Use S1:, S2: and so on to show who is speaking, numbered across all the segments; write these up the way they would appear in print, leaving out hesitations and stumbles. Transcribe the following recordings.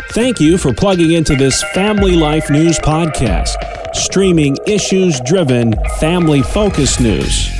S1: Thank you for plugging into this Family Life News podcast, streaming issues-driven, family-focused news.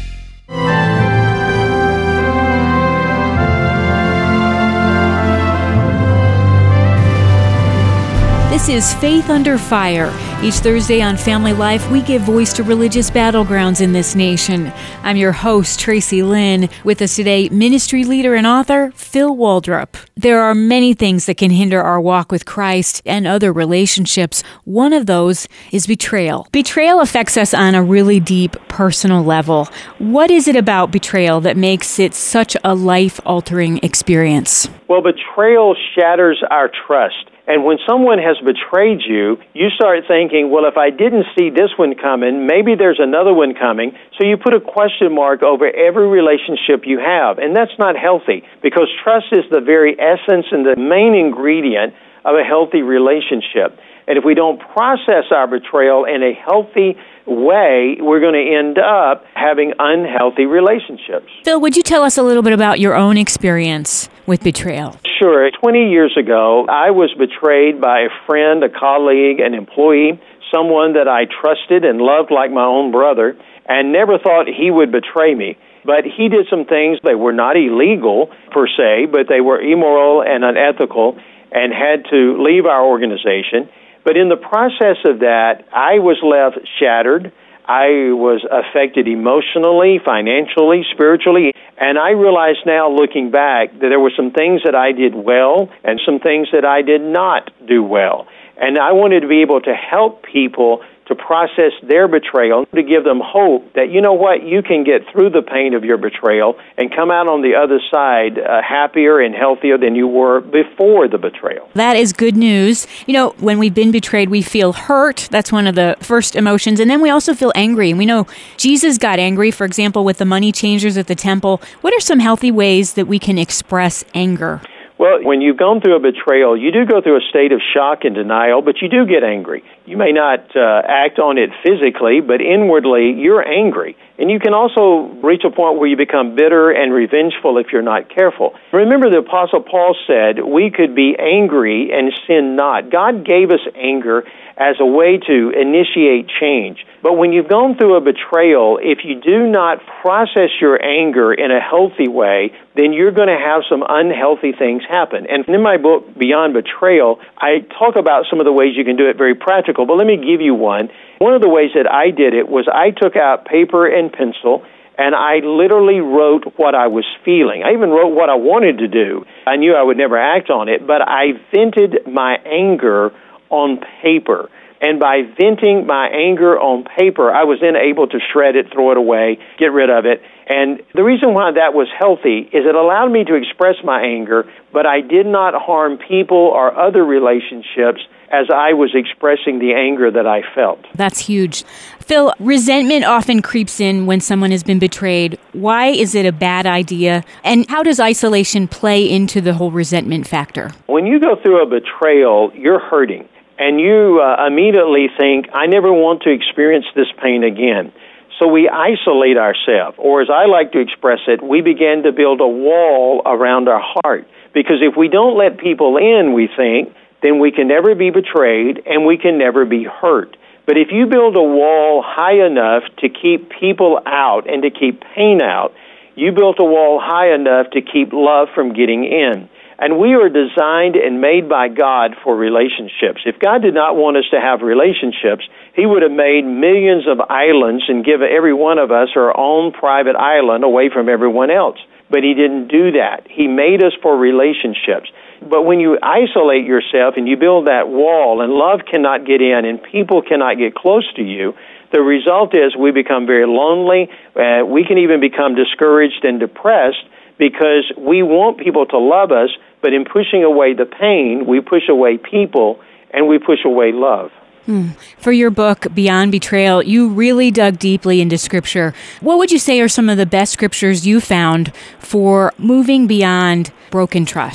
S2: This is Faith Under Fire. Each Thursday on Family Life, we give voice to religious battlegrounds in this nation. I'm your host, Tracy Lynn. With us today, ministry leader and author, Phil Waldrop. There are many things that can hinder our walk with Christ and other relationships. One of those is betrayal. Betrayal affects us on a really deep personal level. What is it about betrayal that makes it such a life-altering experience?
S3: Well, betrayal shatters our trust. And when someone has betrayed you, you start thinking, well, if I didn't see this one coming, maybe there's another one coming. So you put a question mark over every relationship you have. And that's not healthy, because trust is the very essence and the main ingredient of a healthy relationship. And if we don't process our betrayal in a healthy way, we're going to end up having unhealthy relationships.
S2: Phil, would you tell us a little bit about your own experience with betrayal?
S3: Sure. 20 years ago, I was betrayed by a friend, a colleague, an employee, someone that I trusted and loved like my own brother, and never thought he would betray me. But he did some things that were not illegal per se, but they were immoral and unethical, and had to leave our organization. But in the process of that, I was left shattered. I was affected emotionally, financially, spiritually, and I realize now, looking back, that there were some things that I did well and some things that I did not do well. And I wanted to be able to help people to process their betrayal, to give them hope that, you know what, you can get through the pain of your betrayal and come out on the other side happier and healthier than you were before the betrayal.
S2: That is good news. You know, when we've been betrayed, we feel hurt. That's one of the first emotions. And then we also feel angry. And we know Jesus got angry, for example, with the money changers at the temple. What are some healthy ways that we can express anger?
S3: Well, when you've gone through a betrayal, you do go through a state of shock and denial, but you do get angry. You may not act on it physically, but inwardly, you're angry. And you can also reach a point where you become bitter and revengeful if you're not careful. Remember, the Apostle Paul said we could be angry and sin not. God gave us anger as a way to initiate change. But when you've gone through a betrayal, if you do not process your anger in a healthy way, then you're going to have some unhealthy things happen. And in my book, Beyond Betrayal, I talk about some of the ways you can do it very practical, but let me give you one. One of the ways that I did it was I took out paper and pencil, and I literally wrote what I was feeling. I even wrote what I wanted to do. I knew I would never act on it, but I vented my anger on paper. And by venting my anger on paper, I was then able to shred it, throw it away, get rid of it. And the reason why that was healthy is it allowed me to express my anger, but I did not harm people or other relationships as I was expressing the anger that I felt.
S2: That's huge. Phil, resentment often creeps in when someone has been betrayed. Why is it a bad idea? And how does isolation play into the whole resentment factor?
S3: When you go through a betrayal, you're hurting. And you immediately think, I never want to experience this pain again. So we isolate ourselves, or as I like to express it, we begin to build a wall around our heart. Because if we don't let people in, we think, then we can never be betrayed and we can never be hurt. But if you build a wall high enough to keep people out and to keep pain out, you built a wall high enough to keep love from getting in. And we are designed and made by God for relationships. If God did not want us to have relationships, He would have made millions of islands and given every one of us our own private island away from everyone else. But He didn't do that. He made us for relationships. But when you isolate yourself and you build that wall and love cannot get in and people cannot get close to you, the result is we become very lonely. We can even become discouraged and depressed, because we want people to love us, but in pushing away the pain, we push away people and we push away love.
S2: For your book, Beyond Betrayal, you really dug deeply into Scripture. What would you say are some of the best Scriptures you found for moving beyond broken trust?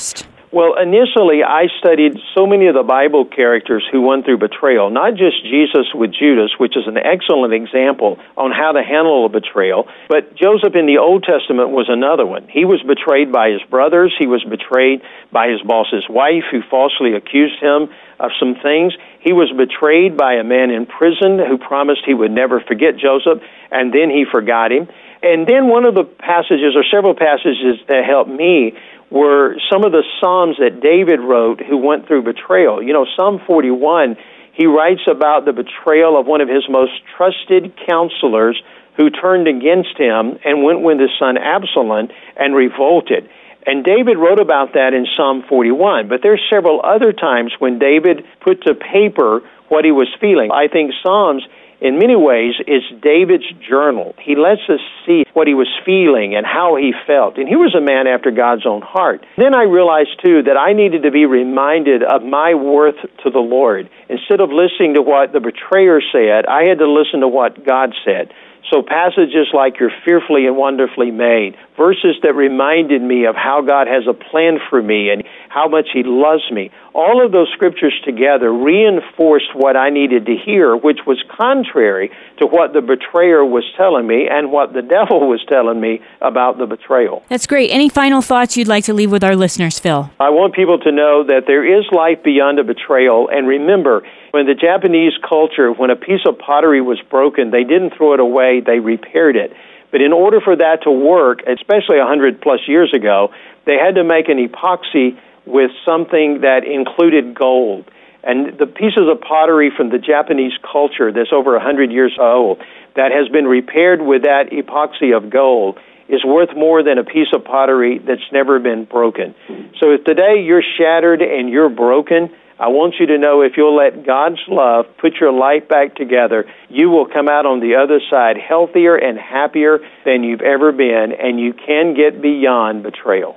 S3: Well, initially, I studied so many of the Bible characters who went through betrayal, not just Jesus with Judas, which is an excellent example on how to handle a betrayal, but Joseph in the Old Testament was another one. He was betrayed by his brothers. He was betrayed by his boss's wife, who falsely accused him of some things. He was betrayed by a man in prison who promised he would never forget Joseph, and then he forgot him. And then one of the passages, or several passages that helped me, were some of the Psalms that David wrote who went through betrayal. You know, Psalm 41, he writes about the betrayal of one of his most trusted counselors who turned against him and went with his son Absalom and revolted. And David wrote about that in Psalm 41. But there's several other times when David put to paper what he was feeling. I think Psalms, in many ways, is David's journal. He lets us see what he was feeling and how he felt. And he was a man after God's own heart. Then I realized, too, that I needed to be reminded of my worth to the Lord. Instead of listening to what the betrayer said, I had to listen to what God said. So passages like "You're fearfully and wonderfully made," verses that reminded me of how God has a plan for me and how much He loves me, all of those scriptures together reinforced what I needed to hear, which was contrary to what the betrayer was telling me and what the devil was telling me about the betrayal.
S2: That's great. Any final thoughts you'd like to leave with our listeners, Phil?
S3: I want people to know that there is life beyond a betrayal. And remember, when the Japanese culture, when a piece of pottery was broken, they didn't throw it away, they repaired it. But in order for that to work, especially 100 plus years ago, they had to make an epoxy with something that included gold. And the pieces of pottery from the Japanese culture that's over 100 years old that has been repaired with that epoxy of gold is worth more than a piece of pottery that's never been broken. So if today you're shattered and you're broken, I want you to know if you'll let God's love put your life back together, you will come out on the other side healthier and happier than you've ever been, and you can get beyond betrayal.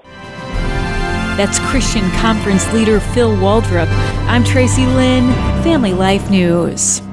S2: That's Christian Conference leader Phil Waldrop. I'm Tracy Lynn, Family Life News.